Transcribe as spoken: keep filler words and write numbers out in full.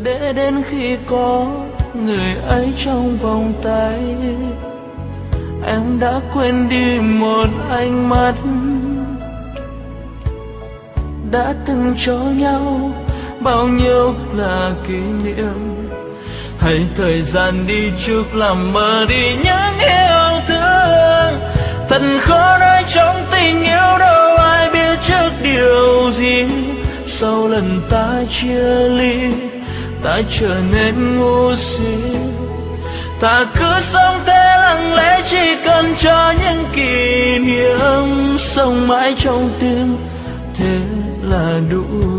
để đến khi có người ấy trong vòng tay, em đã quên đi một ánh mắt đã từng cho nhau bao nhiêu là kỷ niệm. Hãy thời gian đi trước làm mờ đi những yêu thương. Thật khó nói trong tình yêu đâu ai biết trước điều gì. Sau lần ta chia ly, ta trở nên ngu si. Ta cứ sống thế lặng lẽ chỉ cần cho những kỷ niệm sống mãi trong tim, thế là đủ.